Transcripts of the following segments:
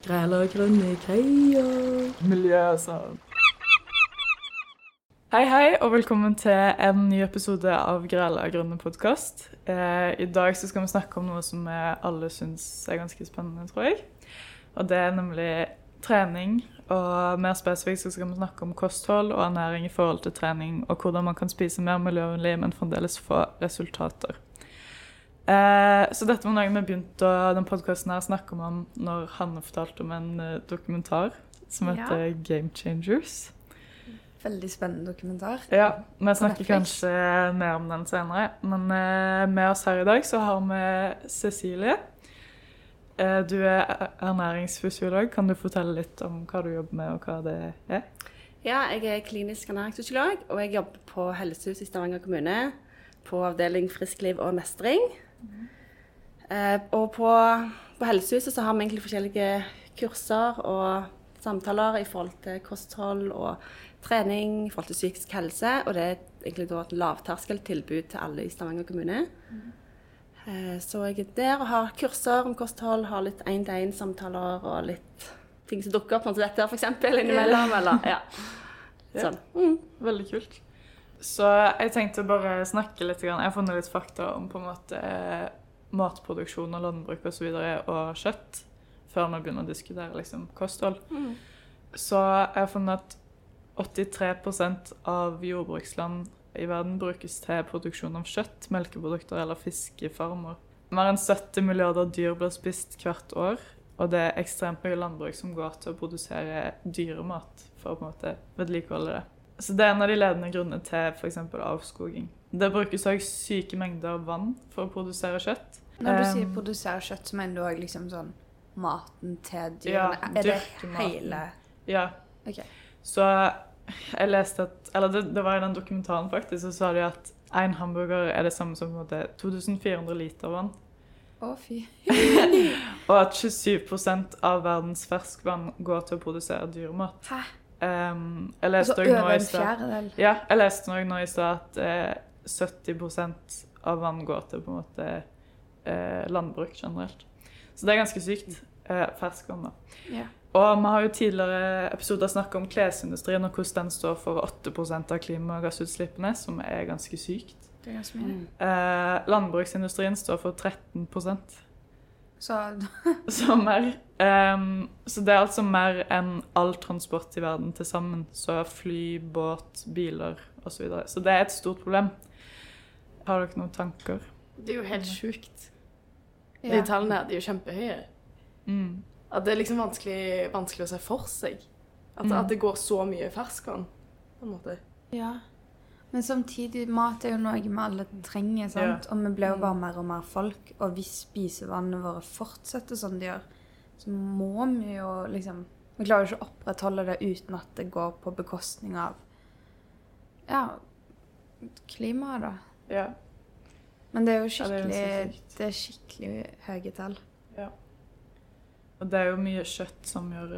Græla grønne greier. Miljø, sånn. Hei, og velkommen til en ny episode av Græla grønne podcast. I dag så skal vi snakke om noe som vi alle synes er ganske spennende, tror jeg. Og det er nemlig trening, og mer spesifikt så skal vi snakke om kosthold og ernæring i forhold til trening, og hvordan man kan spise mer miljøvennlig, men fremdeles få resultater. Så dette var noe vi begynte den podcasten her snakke om når Hanne fortalte om en dokumentar som heter Game Changers. Veldig spennende dokumentar. Ja, vi snakker kanskje mer om den senere, men med oss her i dag så har vi Cecilie. Du er ernæringsfysiolog. Kan du fortelle litt om hva du jobber med og hva det er? Ja, jeg er klinisk ernæringsfysiolog, og jeg jobber på Helsehuset i Stavanger kommune, på avdeling friskliv og mestring. Og på Helsehuset så har vi egentlig forskjellige kurser og samtaler i forhold til kosthold og trening, i forhold til psykisk helse, og det er egentlig da et lavterskeltilbud til alle i Stavanger kommune. Så jeg er der og har kurser om kosthold, har litt 1-til-1 samtaler og litt ting som dukker opp, sånn som dette for eksempel, innimellom, eller ja. Sånn. Veldig kult. Så jeg tenkte bare snakke litt, jeg har funnet litt fakta om på en måte matproduksjon og landbruk og så videre, og kjøtt, før vi begynner å diskutere liksom, kosthold. Så jeg har funnet at 83% av jordbruksland i verden brukes til produksjon av kjøtt, melkeprodukter eller fiskefarmer. Mer enn 70 milliarder dyr blir spist hvert år, og det er ekstremt mye landbruk som går til å produsere dyremat for å på en måte vedlikeholde det. Så det er en av de ledende grunnene til for eksempel avskoging. Det brukes også syke mengder vann for å produsere kjøtt. Når du sier produsere kjøtt, så mener du også liksom sånn maten til dyrene? Ja, er det hele? Ja. Ok. Så jeg leste at, eller det var i den dokumentaren faktisk, så sa de at en hamburger er det samme som 2400 liter vann. Å, fy. Og at 27% av verdens ferskvann går til å produsere dyremat. Hæ? Jeg leste Altså over en fjerdedel? Ja, jeg leste noe nå i stad at 70% av vann går til på en måte landbruk generelt. Så det er ganske sykt. Ferskvann da. Ja. Og vi har jo tidligere episoder snakket om klesindustrien og hvordan den står for 8% av klimagassutslippene, som er ganske sykt. Det er ganske mye. Landbruksindustrien står for 13%. Så mer. Så det er altså mer enn all transport i verden til sammen. Så fly, båt, biler og så videre. Så det er et stort problem. Har dere noen tanker? Det er jo helt sjukt. Ja. De tallene her, de er jo kjempehøye. At det er liksom vanskelig å se for seg. At det går så mye ferskvann, på en måte. Ja. Men samtidig, mat er jo noe vi alle trenger, sant? Ja. Og vi blir jo bare mer og mer folk, og hvis spisevannene våre fortsetter som de gjør, så må vi jo liksom, vi klarer jo ikke å opprettholde det uten at det går på bekostning av, ja, klimaet da. Ja. Men det er jo Ja, det er skikkelig høye tall. Ja. Og det er jo mye kjøtt som gjør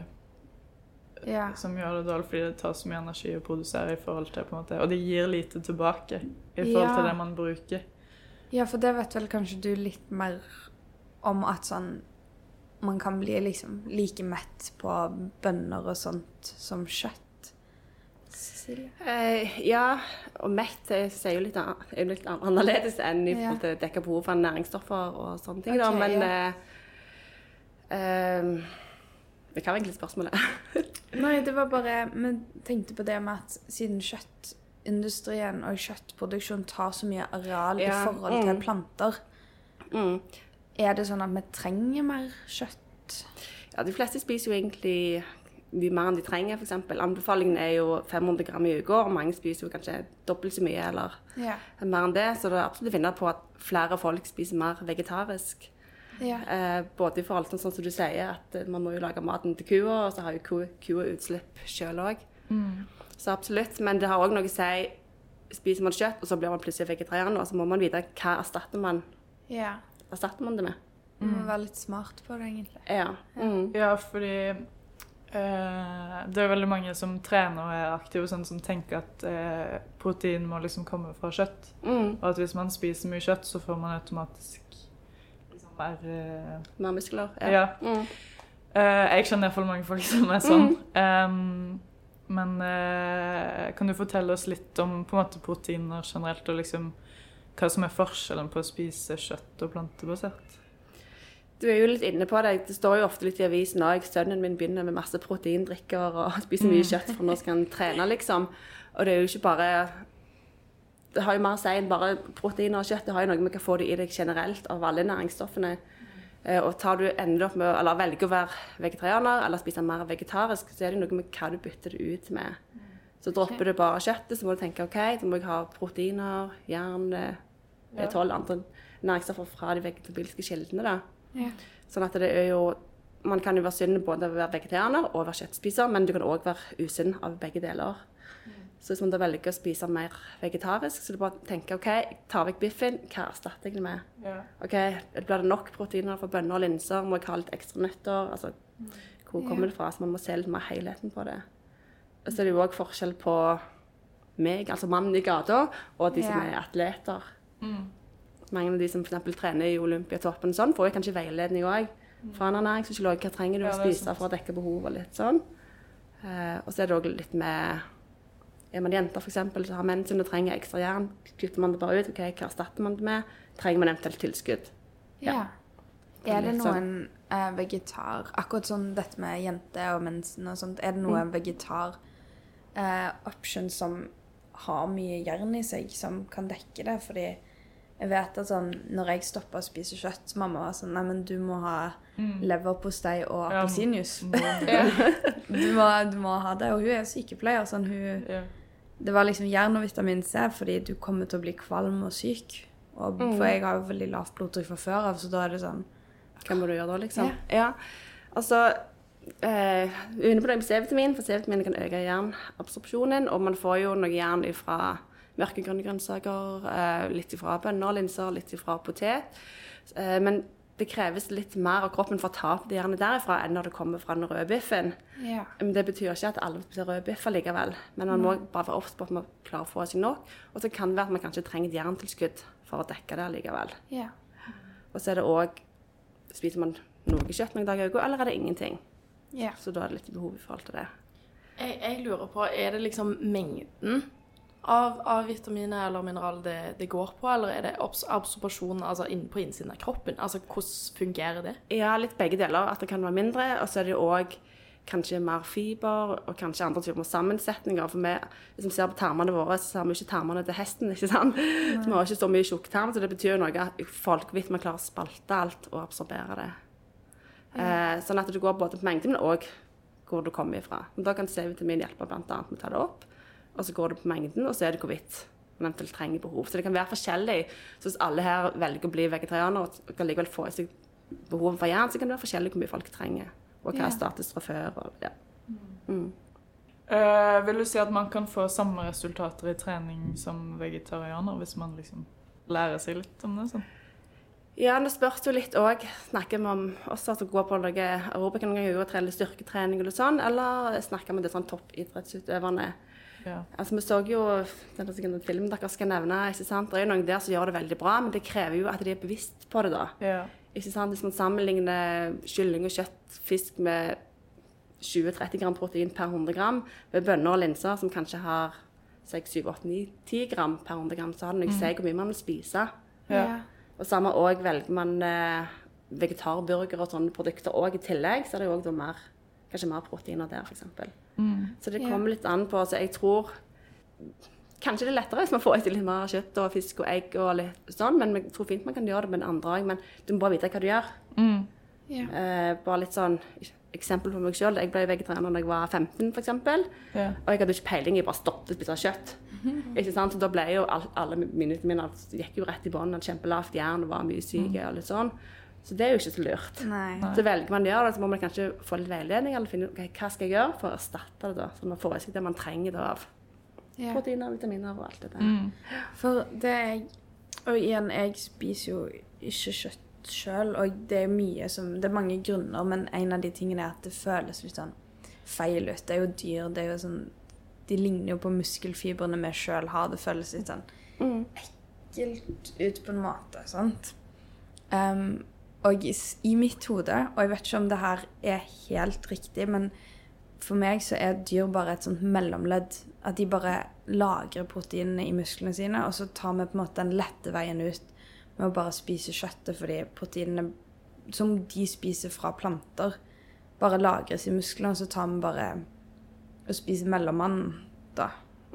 det dårlig, fordi det tar så mye energi å produsere i forhold til, på en måte, og det gir lite tilbake i forhold til det man bruker. Ja, for det vet vel kanskje du litt mer om at sånn, man kan bli liksom like mett på bønner og sånt som kjøtt. Cecilie? Ja, og mett er jo litt annerledes enn i forhold til å dekke behov for næringsstoffer og sånne ting. Okay, men det kan være egentlig spørsmålet. Nei, det var bare, vi tenkte på det med at siden kjøttindustrien og kjøttproduksjon tar så mye areal i forhold til planter, er det sånn at vi trenger mer kjøtt? Ja, de fleste spiser jo egentlig mye mer enn de trenger, for eksempel. Anbefalingen er jo 500 gram i uka, og mange spiser jo kanskje dobbelt så mye, eller mer enn det. Så det er absolutt å finne på at flere folk spiser mer vegetarisk. Ja. Både i forhold til sånn som du sier, at man må jo lage maten til kua, og så har jo kua utslipp selv også. Så absolutt, men det har også noe å si, spiser man kjøtt, og så blir man plutselig vegetarianer, og så må man vite hva erstatter man det med. Man må være litt smart på det, egentlig. Ja, fordi det er veldig mange som trener og er aktive, sånn som tenker at protein må liksom komme fra kjøtt. Og at hvis man spiser mye kjøtt, så får man automatisk liksom mer muskler. Ja. Jeg kjenner i hvert fall mange folk som sånn. Men kan du fortelle oss litt om på en måte proteiner generelt, og liksom hva som forskjellen på å spise kjøtt og plantebasert? Du jo litt inne på det. Det står jo ofte litt i avisen også. Sønnen min begynner med masse proteindrikker og spiser mye kjøtt for nå skal han trene, liksom. Og det jo ikke bare... Det har jo mer å si enn bare proteiner og kjøtt. Det har jo noe med å få det i deg generelt av alle næringsstoffene. Og tar du enda opp med, eller velger å være vegetarianer, eller spise mer vegetarisk, så det noe med hva du bytter det ut med. Så dropper du bare kjøttet, så må du tenke, ok, da må jeg ha proteiner, jern, B12, andre næringsstoffer fra de vegetabilske kildene da. Sånn at det jo, man kan jo være sunn både å være vegetarianer og være kjøttspiser, men du kan også være usunn av begge deler. Så hvis man da velger å spise mer vegetarisk, så du bare tenker, ok, jeg tar vekk biffen, hva erstatter jeg det med? Ok, blir det nok proteiner for bønner og linser? Må jeg ha litt ekstra nøtter? Altså, hvor kommer det fra? Så man må se litt mer helheten på det. Og så det jo også forskjell på meg, altså mannen i gata, og de som atleter. Mange av de som for eksempel trener i Olympiatoppen og sånn, får jo kanskje veiledning også fra en ernæringsfysiolog. Hva trenger du å spise for å dekke behov og litt sånn. Og så det også litt med... man jenter for eksempel, så har menn sin og trenger ekstra jern, kutter man det bare ut, ok, hva erstatter man det med? Trenger man eventuelt tilskudd? Er det noen vegetar, akkurat sånn dette med jente og mensen og sånt, er det noen vegetar option som har mye jern i seg, som kan dekke det? Fordi jeg vet at sånn, når jeg stopper å spise kjøtt, mamma var sånn, nei, men du må ha leverpostei og appelsinjuice. Du må ha det, og hun er sykepleier, sånn det var liksom jern og vitamin C, fordi du kommer til å bli kvalm og syk. Og, for jeg har jo veldig lavt blodtrykk fra før av, så da er det sånn... Hva må du gjøre da, liksom? Ja, altså, under på det med C-vitamin, for C-vitamin kan øke jernabsorpsjonen, og man får jo noe jern fra mørkegrønne grønnsaker, litt fra bønner og linser, litt fra potet. Men det kreves litt mer av kroppen for å ta opp det jernet derifra enn når det kommer fra den røde biffen. Men det betyr ikke at alle spiser røde biffer likevel. Men man må bare være opptatt på at man klarer å få seg nok. Og så kan det være at man kanskje trenger et jerntilskudd for å dekke det likevel. Og så er det også, spiser man noe kjøtt noen dager i uka, eller er det ingenting? Så da er det litt behov i forhold til det. Jeg lurer på, er det liksom mengden av vitaminer eller mineral det går på, eller er det absorpsjon altså på innsiden av kroppen? Altså, hvordan fungerer det? Ja, litt begge deler. At det kan være mindre, og så er det jo også kanskje mer fiber, og kanskje andre typer sammensetninger. For vi, hvis vi ser på tarmene våre, så ser vi ikke tarmene til hesten, ikke sant? Så vi har ikke så mye tjukktarm, så det betyr jo noe at folk vet man klarer å spalte alt og absorbere det. Sånn at det går både på mengden, men også hvor det kommer ifra. Og da kan C-vitamin hjelpe blant annet med å ta det opp. Og så går det på mengden, og så er det hvorvidt man eventuelt trenger behov. Så det kan være forskjellig. Så hvis alle her velger å bli vegetarianer og kan likevel få i seg behovet for jern, så kan det være forskjellig hvor mye folk trenger, og hva er status fra før. Og, vil du si at man kan få samme resultater i trening som vegetarianer, hvis man liksom lærer seg litt om det? Sånn? Ja, det spørs jo litt også. Snakker vi om også at å gå på noe aerobic noen ganger og trene styrketrening eller sånn, eller snakker vi om det sånn toppidrettsutøverne? Altså, vi så jo den filmen dere skal nevne, ikke sant? Det er jo noen der som gjør det veldig bra, men det krever jo at de er bevisst på det da. Ikke sant? Hvis man sammenligner kylling og kjøtt, fisk med 20-30 gram protein per 100 gram, med bønner og linser som kanskje har 6-7-8-9-10 gram per 100 gram, så har det noe seg hvor mye man vil spise. Og samme også velger man vegetarburger og sånne produkter også i tillegg, så er det jo også mer, kanskje mer proteiner der for eksempel. Så det kommer litt an på, så jeg tror kanskje det er lettere hvis man får litt mer kjøtt og fisk og egg og litt sånn, men jeg tror fint man kan gjøre det med en andre også, men du må bare vite hva du gjør. Bare litt sånn eksempel på meg selv, jeg ble vegetarianer da jeg var 15 for eksempel, og jeg hadde ikke peiling, jeg bare stoppet å spise kjøtt. Ikke sant? Så da ble jo alle minuttene mine, gikk jo rett i bånd, kjempelavt jern og var mye syke og litt sånn. Så det er jo ikke så lurt. Så velger man å gjøre det, så må man kanskje få litt veiledning, eller finne ut hva skal jeg gjøre for å erstatte det da, så man får i seg det man trenger da av proteiner, vitaminer og alt det der. For det og igjen, jeg spiser jo ikke kjøtt selv, og det er mye det er mange grunner, men en av de tingene er at det føles litt sånn feil ut. Det er jo dyr, det er jo sånn, de ligner jo på muskelfibrene vi selv har, det føles litt sånn ekkelt ut på en måte, sant? Og i mitt hode, og jeg vet ikke om det her er helt riktig, men for meg så er dyr bare et sånt mellomledd. At de bare lagrer proteinene i musklene sine, og så tar vi på en måte den lette veien ut med å bare spise kjøttet, fordi proteinene som de spiser fra planter, bare lagres i musklene, og så tar vi bare og spiser mellommannen da.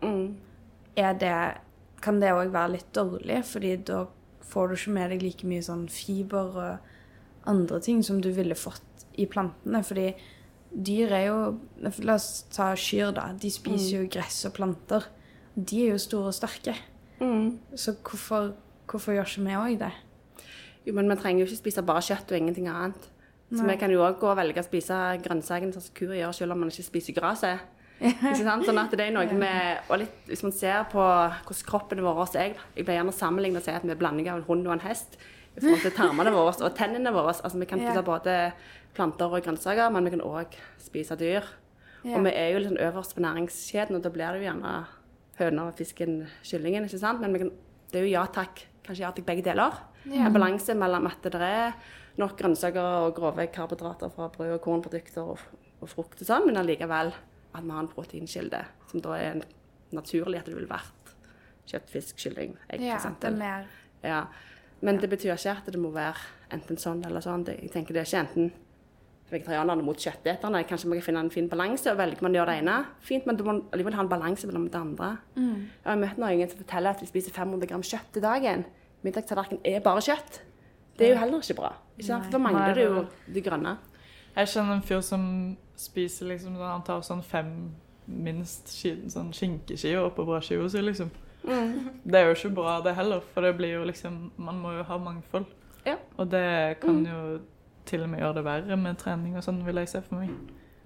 Kan det også være litt dårlig, fordi da får du ikke med deg like mye sånn fiber og andre ting som du ville fått i plantene, fordi dyr er jo, la oss ta kyr da, de spiser jo gress og planter. De er jo store og sterke. Så hvorfor gjør ikke vi også det? Jo, men vi trenger jo ikke spise bare kjøtt og ingenting annet. Så vi kan jo også gå og velge å spise grønnsakene sånn som kur gjør, selv om man ikke spiser graset. Ikke sant? Sånn at det er noe med, og litt, hvis man ser på hvordan kroppen vår er, jeg pleier gjerne å sammenligne og si at vi er blanding av en hund og en hest, i forhold til tarmene våre og tennene våre. Altså vi kan spise både planter og grønnsaker, men vi kan også spise dyr. Og vi er jo litt sånn øverst på næringskjeden, og da blir det jo gjerne høner, fisken, kyllingen, ikke sant? Men det er jo ja takk, kanskje ja takk begge deler. En balanse mellom at det er nok grønnsaker og grove karbohydrater fra brød og kornprodukter og frukt og sånn, men allikevel at vi har en proteinkilde, som da er naturlig at det vil vært kjøtt, fisk, kylling, egg, for eksempel. Det er mer. Ja, men det betyr ikke at det må være enten sånn eller sånn. Jeg tenker det er ikke enten vegetarianerne mot kjøtteterne. Kanskje man kan finne en fin balanse, og velger man å gjøre det ene, fint, men du må alligevel ha en balanse mellom det andre. Jeg har møtt noen som forteller at de spiser 500 gram kjøtt i dagen. Middagstallerken er bare kjøtt. Det er jo heller ikke bra. Ikke sant? For da mangler det jo de grønne. Jeg kjenner en fyr som spiser liksom, han tar sånn 5 minst sånn skinkeskiver på brødskiver, så liksom. Det er jo ikke bra det heller, for det blir jo liksom, man må jo ha mangfold. Ja. Og det kan jo til og med gjøre det verre med trening og sånn, vil jeg se for meg.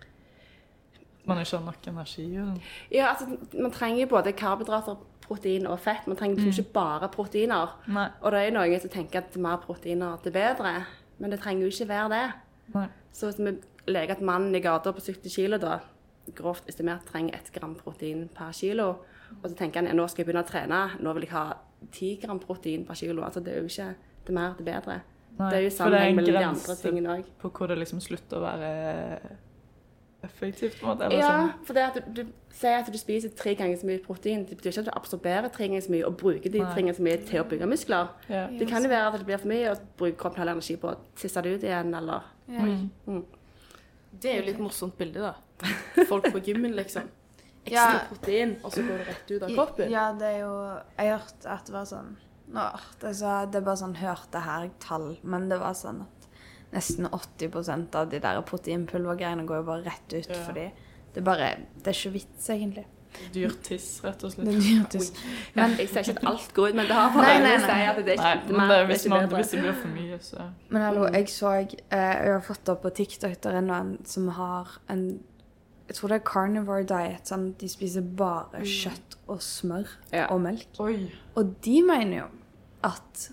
Man ikke har nok energi og sånn. Ja, altså, man trenger både karbohydrater, protein og fett. Man trenger ikke bare proteiner. Nei. Og det er noen som tenker at mer proteiner er bedre, men det trenger jo ikke være det. Nei. Så hvis vi leger at mannen i gata på 70 kilo da, grovt estimert trenger 1 gram protein per kilo, og så tenker han, nå skal jeg begynne å trene, nå vil jeg ha 10 gram protein per kilo. Altså det er jo ikke det mer, det bedre. Nei, det er jo sammenheng mellom de andre tingene også. På hvor det liksom slutter å være effektivt, på en måte, eller ja, sånn. for det at du sier at du spiser 3 ganger så mye protein, det betyr ikke at du absorberer 3 ganger så mye og bruker de 3 ganger så mye til å bygge muskler. Ja. Det kan jo være at det blir for mye og bruker kroppen heller energi på å tisse det ut igjen, eller... Det er jo litt morsomt bilde da. Folk på gymmen liksom. Ekstra protein, og så går det rett ut av kroppen. Ja, det er jo... Jeg hørte at det var sånn... det er bare sånn, hørte her tall, men det var sånn at nesten 80% av de der proteinpulvergreiene går jo bare rett ut, fordi det er ikke vits egentlig. Dyr tiss, rett og slett. Det er dyr tiss. Men jeg sier ikke at alt går ut, men det har for å si at det er ikke men mer, hvis det blir for mye, så... Men hallo, jeg har fått opp på TikTok, der er noen som har jeg tror det er carnivore diet, sånn, de spiser bare kjøtt og smør og melk. Oi. Og de mener jo at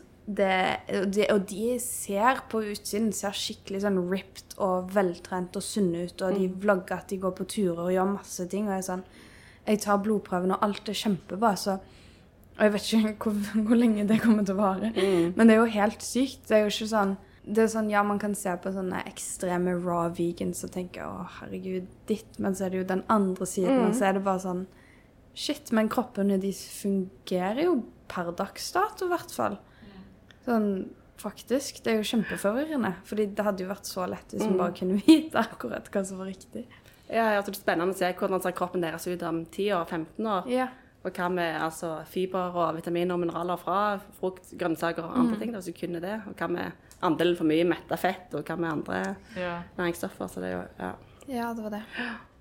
og de ser på utsiden, ser skikkelig sånn ripped og veltrent og sunne ut, og de vlogger at de går på turer og gjør masse ting, og jeg tar blodprøven, og alt er kjempebra, og jeg vet ikke hvor lenge det kommer til å vare. Men det er jo helt sykt. Det er jo ikke sånn, ja, man kan se på sånne ekstreme raw vegans og tenke, herregud, ditt, men så er det jo den andre siden, og så er det bare sånn, shit, men kroppene de fungerer jo per dagsdato i hvert fall. Sånn, faktisk, det er jo kjempeforvirrende, fordi det hadde jo vært så lett hvis man bare kunne vite akkurat hva som var riktig. Ja, jeg tror det er spennende å se hvordan ser kroppen deres ut om 10 år, 15 år. Ja. Og hva med fiber og vitaminer og mineraler fra frukt, grønnsaker og andre ting, hvis du kunne det. Og hva med andelen for mye mettet fett, og hva med andre næringsstoffer. Så det er jo, Ja, det var det.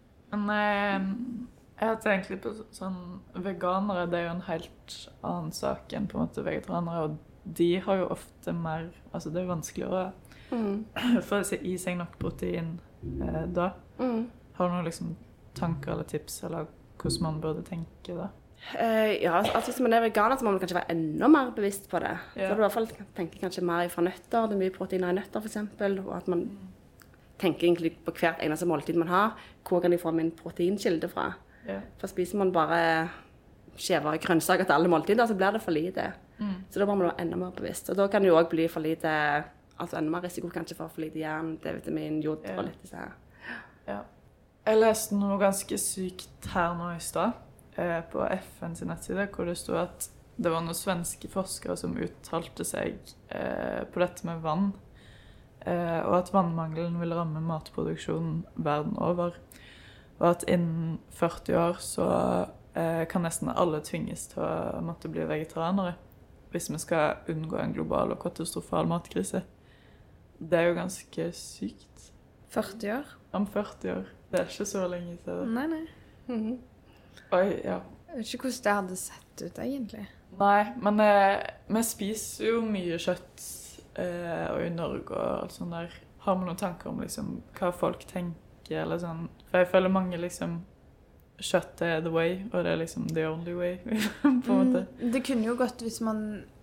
Men jeg har tenkt litt på sånn, veganere, det er jo en helt annen sak enn på en måte vegetarianere, og de har jo ofte mer, altså det er vanskeligere for å i seg nok protein da. Har du noen liksom tanker eller tips, eller hvordan man burde tenke da? Ja, altså hvis man er veganer, så må man kanskje være enda mer bevisst på det. Ja. Så du i hvert fall tenker kanskje mer fra nøtter, det er mye proteiner i nøtter for eksempel, og at man tenker egentlig på hvert eneste måltid man har, hvor kan de få min proteinkilde fra? Ja. For spiser man bare skjever grønnsaker til alle måltider, så blir det for lite. Så da må man være enda mer bevisst. Og da kan det jo også bli for lite altså enda mer risiko kanskje for lite jern, D-vitamin, jod og litt disse her. Ja. Jeg leste noe ganske sykt her nå i sted, på FN sin nettside, hvor det stod at det var noen svenske forskere som uttalte seg på dette med vann, og at vannmangelen vil ramme matproduksjonen verden over, og at innen 40 år så kan nesten alle tvinges til å måtte bli vegetarianere, hvis vi skal unngå en global og katastrofal matkrise. Det er jo ganske sykt. 40 år? Om 40 år. Det er ikke så lenge siden. Nei. Oi, ja. Jeg vet ikke hvordan det hadde sett ut, egentlig. Nei, men vi spiser jo mye kjøtt, og i Norge og alt sånt der. Har vi noen tanker om liksom, hva folk tenker, eller sånn? For jeg føler mange liksom, kjøtt er the way, og det er liksom the only way, på en måte. Det kunne jo gått hvis man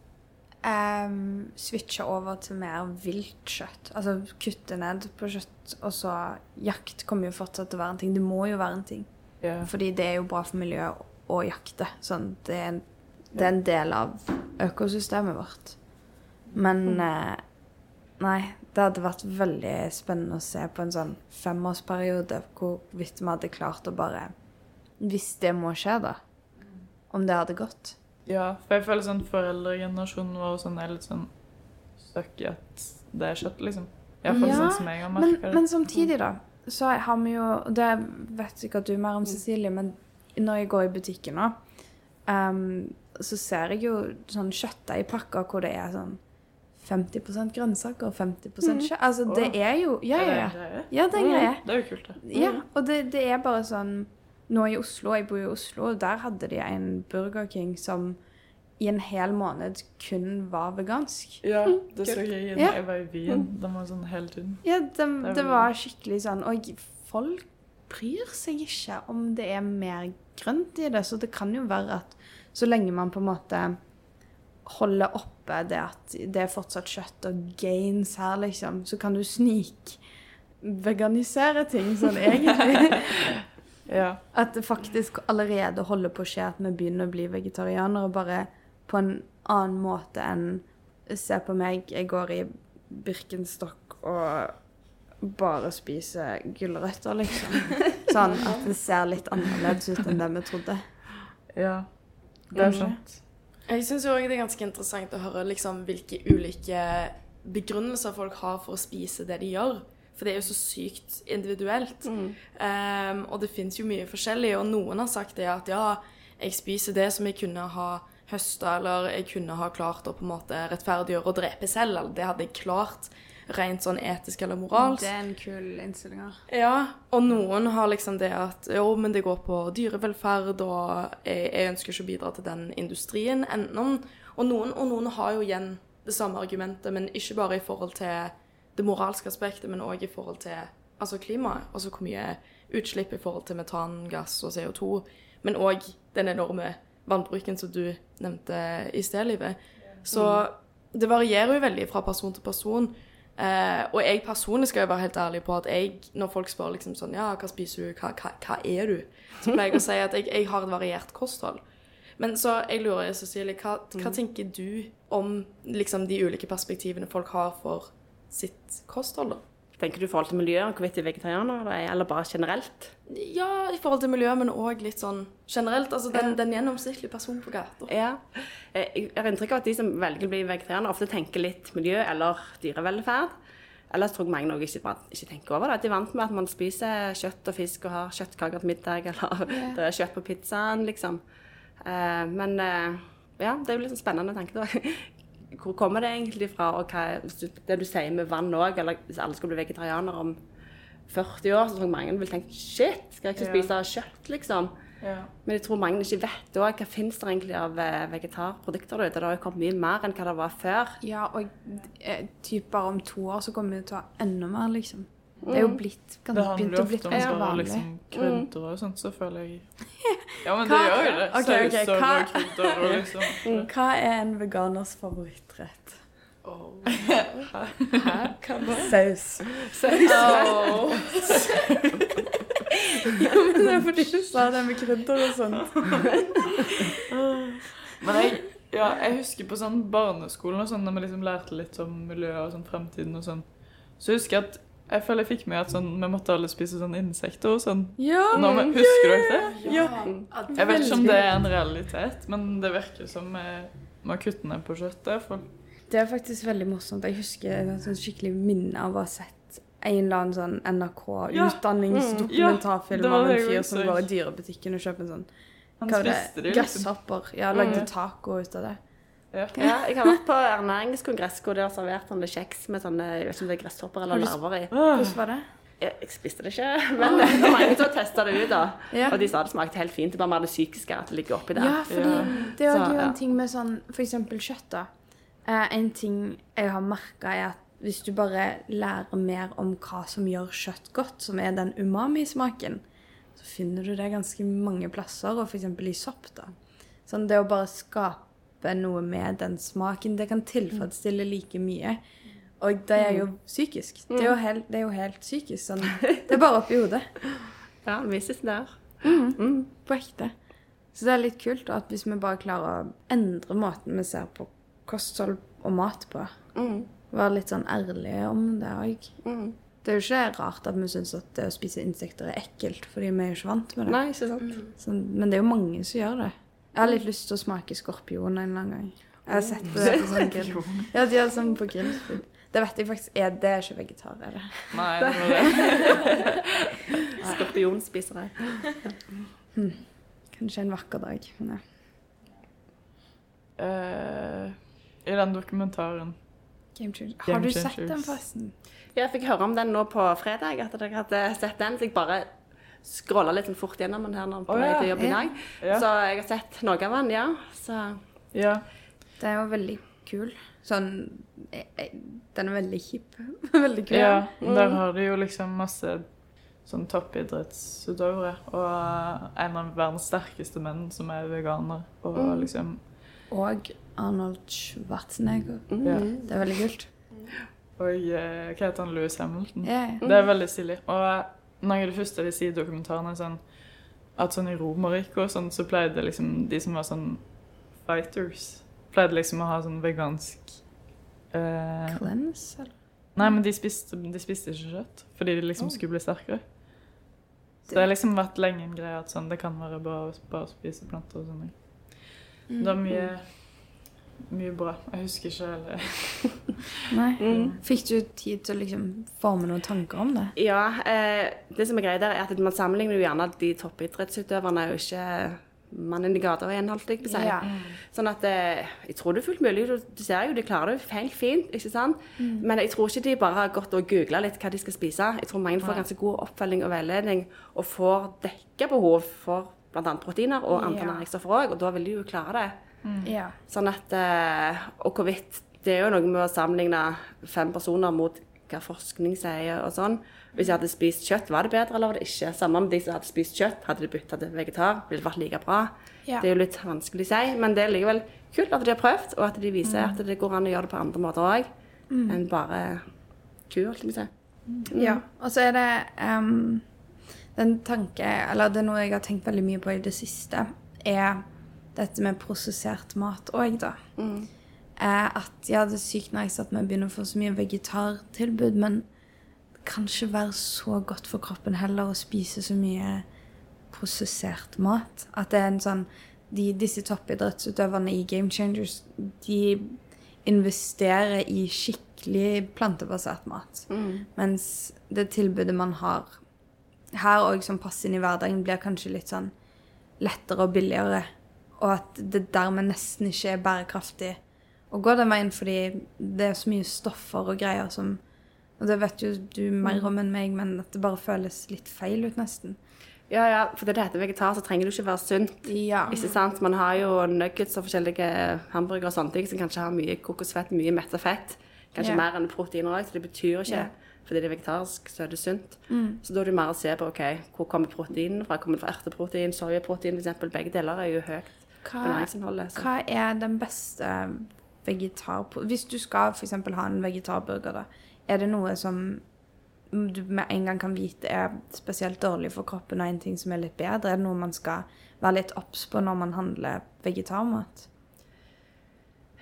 switcher over til mer vilt kjøtt. Altså kutte ned på kjøtt, og så jakt kommer jo fortsatt til å være en ting. Det må jo være en ting. Yeah. Fordi det er jo bra for miljøet å jakte. Sånn, det er en del av økosystemet vårt. Men nei, det hadde vært veldig spennende å se på en sånn 5-årsperiode hvorvidt vi hadde klart å bare, hvis det må skje da, om det hadde gått. Ja, for jeg føler sånn foreldregenerasjonen vår sånn, er litt sånn støkk i at det er kjøtt, liksom. I hvert fall sånn som jeg har merket det. Men samtidig da, så har vi jo, det vet sikkert du mer om Cecilie, men når jeg går i butikken nå, så ser jeg jo sånn kjøttdeig i pakker hvor det er sånn 50% grønnsaker og 50% kjøtt. Altså det er jo, ja, det er greie. Det er jo kult det. Ja, og det er bare sånn, nå i Oslo, jeg bor i Oslo, og der hadde de en Burger King som i en hel måned kun var vegansk. Ja, det så jeg når jeg var i Wien. Den var sånn helt unn. Ja, det var skikkelig sånn, og folk bryr seg ikke om det er mer grønt i det, så det kan jo være at så lenge man på en måte holder oppe det at det er fortsatt kjøtt og gains her, liksom, så kan du veganisere ting sånn egentlig. Ja. At det faktisk allerede holder på å skje at vi begynner å bli vegetarianere, bare på en annen måte enn se på meg, jeg går i Birkenstock og bare spiser gulrøtter, liksom. Sånn at det ser litt annerledes ut enn det vi trodde. Ja, det er sant. Jeg synes jo også det er ganske interessant å høre liksom, hvilke ulike begrunnelser folk har for å spise det de gjør. For det er jo så sykt individuelt. Og det finnes jo mye forskjellig, og noen har sagt det at ja, jeg spiser det som jeg kunne ha høstet, eller jeg kunne ha klart å på en måte rettferdiggjøre og drepe selv, eller det hadde jeg klart rent sånn etisk eller moralsk. Det er en kul innstilling. Ja, og noen har liksom det at jo, men det går på dyrevelferd, og jeg ønsker ikke å bidra til den industrien enten. Og noen har jo igjen det samme argumentet, men ikke bare i forhold til det moralske aspektet, men også i forhold til altså klimaet, altså hvor mye utslipp i forhold til metangass og CO2, men også den enorme vannbruken som du nevnte i stedlivet. Så det varierer jo veldig fra person til person, og jeg personlig skal jo være helt ærlig på at når folk spør liksom sånn, ja, hva spiser du, hva er du? Så pleier jeg å si at jeg har et variert kosthold. Men så jeg lurer, Cecilie, hva tenker du om liksom de ulike perspektivene folk har for sitt kosthold da? Tenker du i forhold til miljøet, hvorvidt de er vegetarianere, eller bare generelt? Ja, i forhold til miljøet, men også litt sånn generelt, altså den gjennomsnittlige personen på gater. Ja, jeg har inntrykk av at de som velger å bli vegetarianere ofte tenker litt miljø eller dyrevelferd. Ellers tror jeg mange også ikke tenker over det. De er vant med at man spiser kjøtt og fisk og har kjøttkaker til middag, eller det er kjøtt på pizzaen, liksom. Men ja, det er jo litt spennende å tenke da. Hvor kommer det egentlig fra, og det du sier med vann også, eller hvis alle skal bli vegetarianere om 40 år, så tror jeg mange vil tenke, shit, skal jeg ikke spise kjøtt, liksom? Ja. Men jeg tror mange ikke vet også, hva finnes det egentlig av vegetarprodukter ute? Det har jo kommet mye mer enn hva det var før. Ja, og typ bare om 2 år så kommer vi til å ta enda mer, liksom. Det er jo begynt å bli ganske vanlig. Liksom krydder og sånt, så føler jeg. Ja, men det gjør jo det. Sauser og krydder og liksom. Hva er en veganers favorittrett? Saus. Jo, men det er fordi du sa det med krydder og sånt. Men Ja, jeg husker på sånn barneskolen og sånn, når vi liksom lærte litt om miljøet og sånn fremtiden og sånn. Så husker jeg at jeg føler jeg fikk med at sånn, vi måtte alle spise sånn insekter og sånn. Husker dere det? Ja. Jeg vet ikke om det er en realitet, men det virker som vi må kutte ned på kjøttet. Det er faktisk veldig morsomt. Jeg husker en sånn skikkelig minne av å ha sett en eller annen sånn NRK-utdanningsdokumentarfilm av en fyr som går i dyrebutikken og kjøper en sånn gresshopper. Ja, lagde taco ut av det. Ja, jeg har vært på ernæringskongress hvor de har servert sånne kjeks med sånne, jeg vet ikke om det er gresshopper eller larver i. Hvordan var det? Jeg spiste det ikke, men det var mange som testet det ut da. Og de sa det smakte helt fint, det bare mer det psykiske at det ligger oppi der. Ja, fordi det er jo en ting med sånn, for eksempel kjøtt da. En ting jeg har merket er at hvis du bare lærer mer om hva som gjør kjøtt godt, som er den umami-smaken, så finner du det ganske mange plasser, og for eksempel i sopp da. Sånn det å bare skape noe med den smaken, det kan tilfredsstille like mye. Og det er jo psykisk. Det er jo helt psykisk. Sånn. Det er bare oppi hodet. Ja, det vises der. På ekte. Så det er litt kult at hvis vi bare klarer å endre måten vi ser på kosthold og mat på, være litt sånn ærlige om det også. Det er jo ikke rart at vi synes at det å spise insekter er ekkelt, fordi vi er jo ikke vant med det. Nei, ikke sant. Sånn, men det er jo mange som gjør det. Jeg har litt lyst til å smake skorpion en eller annen gang. Jeg har sett på det på sånn grill. Ja, de har sånn på grillfood. Det vet jeg faktisk det er ikke vegetar, er det? Nei, det var det. Skorpion spiser jeg. Kanskje en vakker dag. Men I den dokumentaren. Game Changers. Har du sett den forresten? Jeg fikk høre om den nå på fredag, at jeg hadde sett den, så jeg bare scrollet litt fort gjennom den her når jeg på vei til jobb i dag. Så jeg har sett noe av den, ja. Så. Ja. Det er jo veldig kul. Sånn, den er veldig kjip. Veldig kul. Ja, der har de jo liksom masse sånn toppidrettsutøvere, og en av verdens sterkeste menn som er veganer, og liksom... Og Arnold Schwarzenegger. Det er veldig kult. Og hva heter han? Lewis Hamilton. Det er veldig stilig. Og noe av det første de sier i dokumentaren er sånn, at sånn i Romerike og sånn, så pleide liksom de som var sånn fighters, pleide liksom å ha sånn vegansk... Cleanse, eller? Nei, men de spiste ikke kjøtt, fordi de liksom skulle bli sterkere. Så det har liksom vært lenge en greie at sånn, det kan være bare å spise planter og sånn. Det er mye bra. Jeg husker ikke heller. Nei. Fikk du tid til å liksom forme noen tanker om det? Ja, det som er greit der er at man sammenligner jo gjerne de toppidrettsutøverne er jo ikke mannen i gata igjen, holdt jeg på å si. Ja. Sånn at jeg tror det er fullt mulig. Du ser jo, de klarer det helt fint, ikke sant? Men jeg tror ikke de bare har gått og googlet litt hva de skal spise. Jeg tror mange får ganske god oppfølging og veiledning og får dekket behov for blant annet proteiner og andre næringsstoffer også, og da vil de jo klare det. Sånn at, og hvorvidt, det er jo noe med å sammenligne 5 personer mot hva forskning sier og sånn. Hvis jeg hadde spist kjøtt, var det bedre eller var det ikke? Samme om de som hadde spist kjøtt, hadde de byttet til vegetar, ville det vært like bra. Det er jo litt vanskelig å si, men det er likevel kult at de har prøvd, og at de viser at det går an å gjøre det på andre måter også, enn bare ku, holdt jeg på å si. Ja, og så er det den tanke, eller det er noe jeg har tenkt veldig mye på i det siste, er dette med prosessert mat også da. At ja, det er sykt nice at vi begynner å få så mye vegetartilbud, men det kan ikke være så godt for kroppen heller å spise så mye prosessert mat. At det er en sånn, disse toppidrettsutøverne i Game Changers, de investerer i skikkelig plantebasert mat. Mens det tilbudet man har her også som passer inn i hverdagen blir kanskje litt sånn lettere og billigere, og at det dermed nesten ikke er bærekraftig å gå den veien, fordi det er så mye stoffer og greier som, og det vet jo du mer om enn meg, men at det bare føles litt feil ut nesten. Ja, for det heter vegetar, så trenger det ikke være sunt. Ikke sant? Man har jo nuggets og forskjellige hamburger og sånne ting som kanskje har mye kokosfett, mye mettet fett, kanskje mer enn proteiner også, så det betyr ikke fordi det er vegetarisk, så er det sunt. Så da er det mer å se på, hvor kommer proteinen fra? Kommer det fra erteprotein, sojaprotein, for eksempel? Begge deler er jo høyt på næringsinnholdet. Hva er den beste hvis du skal for eksempel ha en vegetarburger da, er det noe som du med en gang kan vite er spesielt dårlig for kroppen, og en ting som er litt bedre? Er det noe man skal være litt obs på når man handler vegetarmat?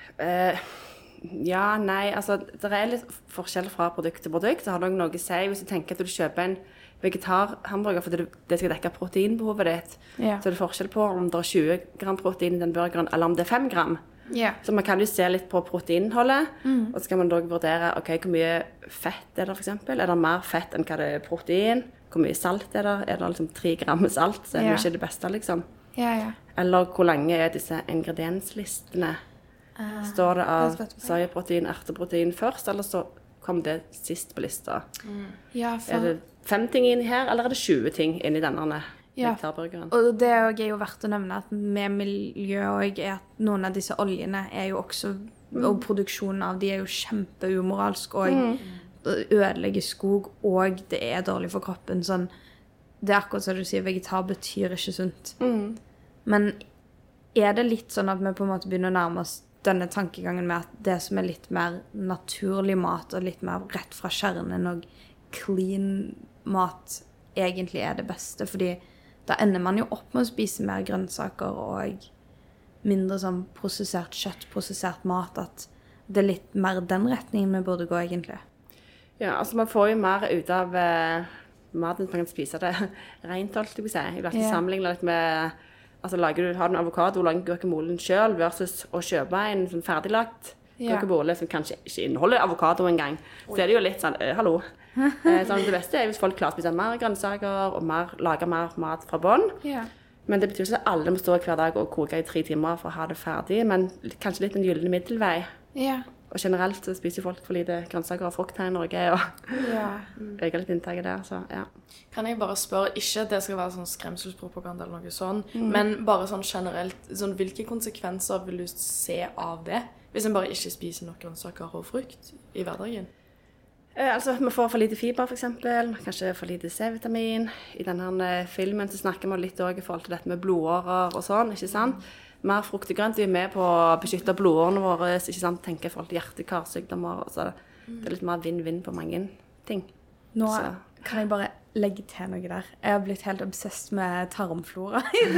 Ja, nei, altså det litt forskjell fra produkt til produkt. Det har nok noe å si hvis du tenker at du kjøper en vegetarhamburger fordi det skal dekke proteinbehovet ditt. Ja. Så det forskjell på om det 20 gram protein i den burgeren, eller om det 5 gram. Ja. Så man kan jo se litt på proteininnholdet, og så kan man da vurdere, ok, hvor mye fett det for eksempel? Det mer fett enn hva det protein? Hvor mye salt det? Det liksom 3 gram salt, så det jo ikke det beste, liksom. Ja. Eller hvor lange disse ingredienslistene? Står det av sojaprotein, erteprotein først, eller så kom det sist på lista? Ja, Det 5 ting inni her, eller det 20 ting inni denne vegetarburgeren? Og det er jo verdt å nevne at med miljø og at noen av disse oljene er jo også, og produksjonen av de er jo kjempeumoralsk og ødelegger skog, og det er dårlig for kroppen. Sånn, det er akkurat som du sier, vegetar betyr ikke sunt. Men er det litt sånn at vi på en måte begynner å nærme oss denne tankegangen med at det som er litt mer naturlig mat og litt mer rett fra kjernen og clean mat egentlig er det beste, fordi da ender man jo opp med å spise mer grønnsaker og mindre sånn prosessert kjøtt, prosessert mat, at det er litt mer den retningen vi burde gå egentlig. Ja, altså man får jo mer ut av maten, man kan spise det rent, holdt jeg på å si. Jeg vil alltid sammenligne litt med, altså har du en avokado, lager guacamolen selv versus å kjøpe en sånn ferdiglagt guacamole som kanskje ikke inneholder avokado engang. Så er det jo litt sånn, hallo. Sånn, det beste er hvis folk klarer å spise mer grønnsaker og lage mer mat fra bånn. Ja. Men det betyr ikke at alle må stå hver dag og koke i 3 timer for å ha det ferdig, men kanskje litt en gyllen middelvei. Ja. Og generelt så spiser folk for lite grønnsaker og frukt her i Norge, og øker litt inntaket der, så ja. Kan jeg bare spørre, ikke at det skal være sånn skremselspropaganda eller noe sånn, men bare sånn generelt, sånn, hvilke konsekvenser vil du se av det, hvis en bare ikke spiser nok grønnsaker og frukt i hverdagen? Altså, vi får for lite fiber, for eksempel, kanskje for lite C-vitamin. I denne filmen så snakker vi litt også i forhold til dette med blodårer og sånn, ikke sant? Mer frukt og grønt, vi er med på å beskytte blodårene våre, ikke sant, tenker i forhold til hjerte-karsykdommer, så det er litt mer vinn-vinn på mange ting. Nå kan jeg bare legge til noe der. Jeg har blitt helt obsessed med tarmflora.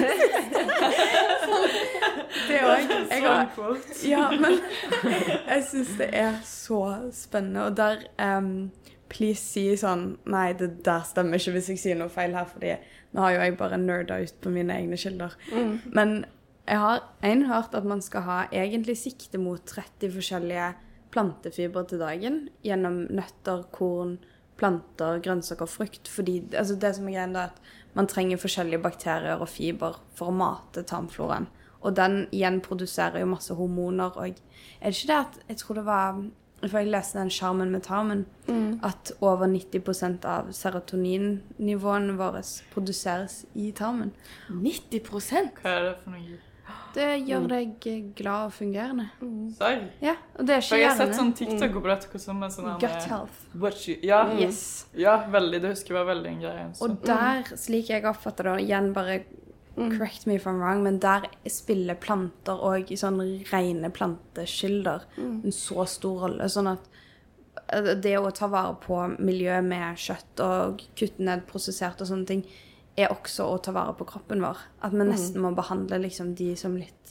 Det også. Ja, men jeg synes det er så spennende, og der, please si sånn, nei, det der stemmer ikke hvis jeg sier noe feil her, fordi nå har jo jeg bare nerdet ut på mine egne kilder. Men jeg har hørt at man skal ha egentlig sikte mot 30 forskjellige plantefiber til dagen, gjennom nøtter, korn, planter, grønnsaker og frukt, fordi altså det som er greien da, er at man trenger forskjellige bakterier og fiber for å mate tarmfloraen. Og den igjen produserer jo masse hormoner, og er det ikke det at, jeg tror det var, for jeg leste den Skjermen med tarmen, at over 90% av serotoninnivåene våre produseres i tarmen. 90%? Hva er det for noe? Det gjør deg glad og fungerende. Serr? Ja, og det er For ikke jeg har sett gjerne sånn TikTok på dette, som er sånn gut health. Yes. Ja, veldig, det husker jeg var veldig en greie. Og der, slik jeg oppfatter det, igjen bare correct me if I'm wrong, men der spiller planter og i sånne rene planteskilder en så stor rolle, sånn at det å ta vare på miljøet med kjøtt og kutte ned prosessert og sånne ting, er også å ta vare på kroppen vår. At vi nesten må behandle liksom de som litt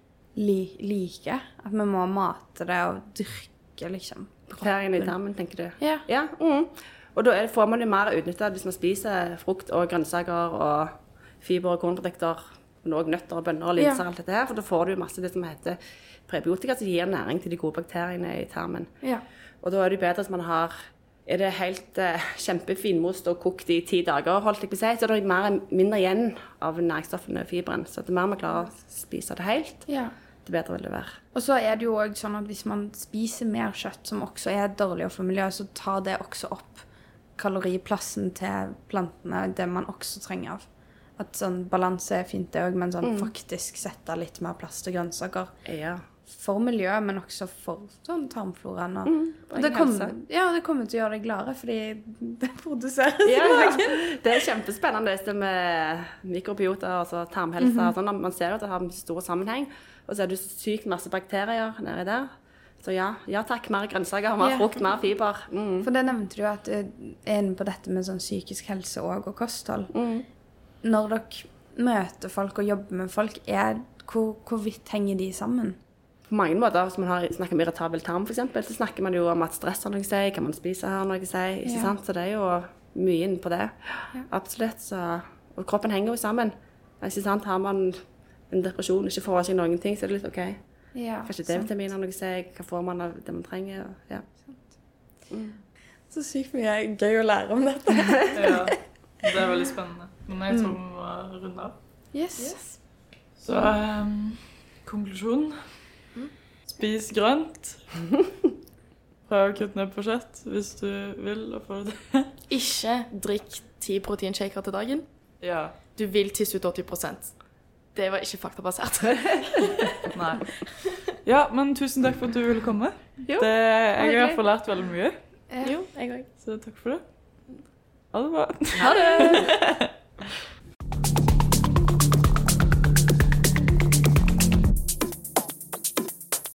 like. At vi må mate det og dyrke liksom Bakteriene i tarmen, tenker du? Ja. Ja, og da får man jo mer utnyttet hvis man spiser frukt og grønnsaker og fiber og kornprodukter, og nøtter og bønner og linser og alt dette her, for da får du jo masse det som heter prebiotika, som gir næring til de gode bakteriene i tarmen. Ja. Og da er det bedre at man er det helt kjempefinmost og kokt i 10 dager, holdt jeg på å si, så er det mindre igjen av næringsstoffene og fiberen. Så det mer man klarer å spise det helt, det bedre vil det være. Og så er det jo også sånn at hvis man spiser mer kjøtt, som også er dårligere for miljøet, så tar det også opp kaloriplassen til plantene, det man også trenger av. At sånn balanse er fint det også, men sånn faktisk sette litt mer plass til grønnsaker. Ja. For miljøet, men også for sånn tarmfloraen. Og det kommer til å gjøre deg gladere, fordi det produseres. Ja, det er kjempespennende det med mikrobiota, altså tarmhelse. Og sånn. Man ser jo at det har en stor sammenheng, og så er det sykt masse bakterier nede der. Så ja takk, mer grønnsaker, mer frukt, mer fiber. For det nevnte du at jeg er inne på dette med sånn psykisk helse og kosthold. Når dere møter folk og jobber med folk, hvor vidt henger de sammen? på mange måter, hvis man snakker om irritabel tarm for eksempel, så snakker man jo om at stress har noe å si, kan man spise har noe å si, ikke sant? Så det er jo mye inn på det. Absolutt. Så, og kroppen henger jo sammen. Ikke sant? Har man en depresjon, ikke får seg noen ting, så er det litt ok. Ja, Kanskje D-vitamin har noe å si, hva får man av det man trenger, ja. Så sykt mye gøy å lære om dette. Ja, det er veldig spennende. Men jeg tror vi må runde av. Yes. Så konklusjon. Spis grønt. Prøv å kutte ned på kjøtt hvis du vil og får det til. Ikke drikk 10 proteinshaker til dagen. Ja. Du vil tisse ut 80%. Det var ikke faktabasert. Nei. Ja, men tusen takk for at du ville komme. Jo, jeg har i hvert fall lært veldig mye. Jo, jeg også. Så takk for det. Ha det bra. Ha det!